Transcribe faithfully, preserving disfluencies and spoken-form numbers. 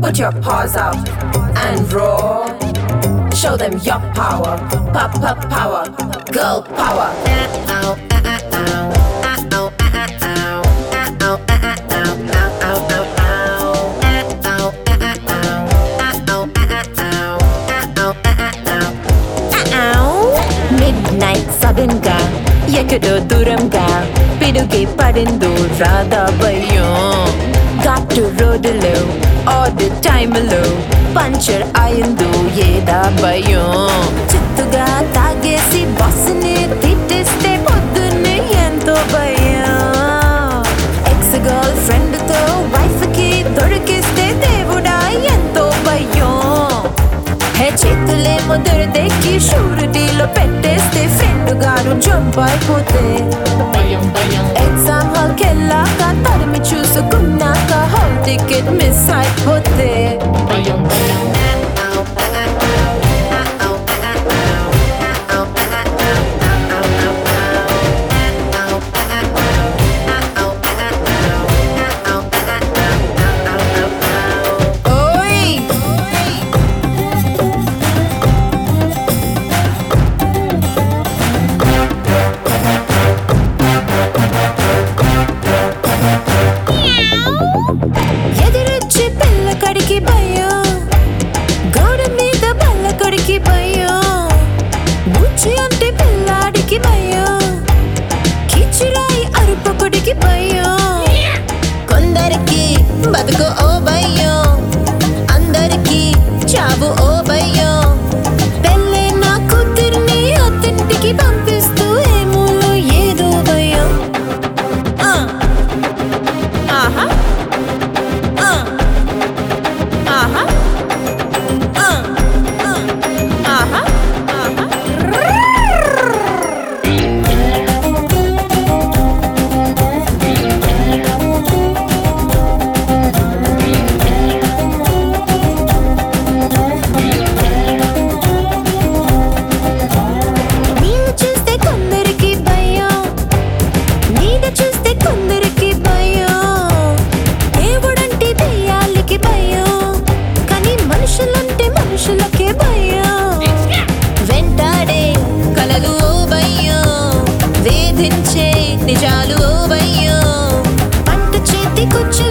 Put your paws up and roar. Show them your power. Pop, pop, power. Girl power. Midnight sudden గా ఎక్కడో దూరంగా పిడుగి పడిందో రాదా భయం. ఘాటు రోడ్డులో ఆడ్ టైంలో పంచర్ అయిందో ఏదా భయం. చిత్తుగా తాగేసి బస్సుని తిట్టేస్తే పొద్దున్నే ఎంతో భయం. ఎక్స్ గర్ల్ ఫ్రెండ్ తో వైఫ్ కి దొరికిస్తే దేవుడా ఎంతో భయం. హే చేతులేమో దొరదెక్కి షూరిటీలో పెట్టేస్తే ఫ్రెండ్ గారు జంప్ అయిపోతే ఎగ్జామ్ హాల్ కెళ్ళాక తరిమి చూసుకున్నాక హాల్ టికెట్ మిస్ అయిపోతే ఎదురొచ్చి పిల్లకడికి భయం. గోడ మీద బల్లకడికి భయం. బుచ్చి అంటే పిల్లాడికి భయం. కిచిరాయి అరుపకుడికి భయం. కొందరికి బతుకు ఓ భయం. అందరికి చావు ఓ భయం. పెళ్ళైన కూతుర్ని అత్తింటికి పంపిస్తూ ఏమూలో ఏదో భయం. ఆహా ఆహా ఆహా నీవు చూస్తే కొందరికి భయం. నీడ చూస్తే కొందరికి భయం. దేవుడంటే దెయ్యాలకి భయం. కానీ మనుషులంటే మనుషులకే భయం. వెంటాడే కలలు ఓ భయం. వేధించే నిజాలు ఓ భయం. పంట చేతికొచ్చే